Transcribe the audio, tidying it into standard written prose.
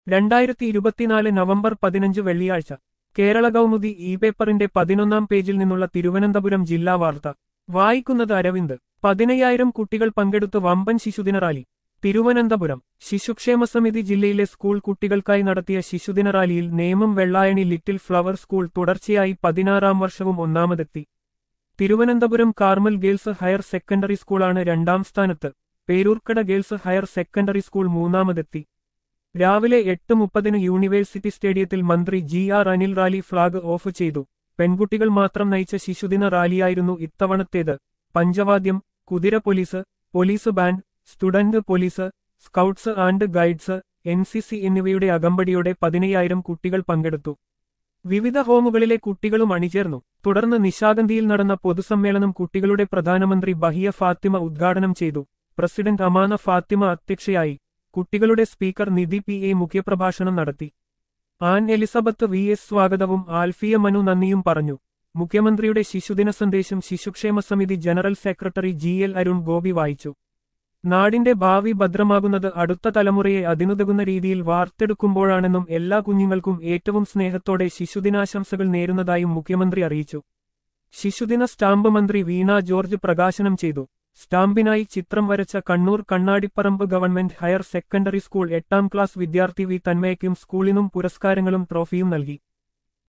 2024 November 15 വെള്ളിയാഴ്ച Kerala Kaumudi E പേപ്പറിന്റെ 11-ാം പേജിൽ നിന്നുള്ള തിരുവനന്തപുരം ജില്ലാ വാർത്ത വായിക്കുന്നത് അരവിന്ദ്. 15,000 കുട്ടികൾ പങ്കെടുത്ത് വമ്പൻ ശിശുദിന റാലി. തിരുവനന്തപുരം ശിശുക്ഷേമ സമിതി ജില്ലയിലെ സ്കൂൾ കുട്ടികൾക്കായി നടത്തിയ ശിശുദിന റാലിയിൽ Nemom Vellayani Little Flower School തുടർച്ചയായി 16-ാം വർഷവും ഒന്നാമതെത്തി. Thiruvananthapuram Carmel Girls Higher Secondary സ്കൂളാണ് 2-ാം സ്ഥാനത്ത്. Peroorkada Girls Higher Secondary School 3-ാമതെത്തി. രാവിലെ 8:30 യൂണിവേഴ്സിറ്റി സ്റ്റേഡിയത്തിൽ മന്ത്രി GR Anil rally flag off ചെയ്തു. പെൺകുട്ടികൾ മാത്രം നയിച്ച ശിശുദിന റാലിയായിരുന്നു ഇത്തവണത്തേത്. പഞ്ചവാദ്യം, കുതിര police, police band, student police, scouts and guides, NCC എന്നിവയുടെ അകമ്പടിയോടെ 15,000 കുട്ടികൾ പങ്കെടുത്തു. വിവിധ ഹോമുകളിലെ കുട്ടികളും അണിചേർന്നു. തുടർന്ന് നിശാഗന്ധിയിൽ നടന്ന പൊതുസമ്മേളനം കുട്ടികളുടെ പ്രധാനമന്ത്രി ബഹിയ ഫാത്തിമ ഉദ്ഘാടനം ചെയ്തു. പ്രസിഡന്റ് അമാന ഫാത്തിമ അധ്യക്ഷയായി. കുട്ടികളുടെ സ്പീക്കർ നിധി PA മുഖ്യപ്രഭാഷണം നടത്തി. ആൻ എലിസബത്ത് VS സ്വാഗതവും ആൽഫിയ മനു നന്ദിയും പറഞ്ഞു. മുഖ്യമന്ത്രിയുടെ ശിശുദിന സന്ദേശം ശിശുക്ഷേമ സമിതി general secretary GL Arun Gopi വായിച്ചു. നാടിന്റെ ഭാവി ഭദ്രമാകുന്നത് അടുത്ത തലമുറയെ അതിനുതകുന്ന രീതിയിൽ വാർത്തെടുക്കുമ്പോഴാണെന്നും എല്ലാ കുഞ്ഞുങ്ങൾക്കും ഏറ്റവും സ്നേഹത്തോടെ ശിശുദിനാശംസകൾ നേരുന്നതായും മുഖ്യമന്ത്രി അറിയിച്ചു. ശിശുദിന സ്റ്റാമ്പ് മന്ത്രി വീണ ജോർജ് പ്രകാശനം ചെയ്തു. സ്റ്റാമ്പിനായി ചിത്രം വരച്ച Kannur Kannadiparamba Government Higher Secondary School 8-ാം ക്ലാസ് വിദ്യാർത്ഥി വി തന്മയ്ക്കും സ്കൂളിനും പുരസ്കാരങ്ങളും ട്രോഫിയും നൽകി.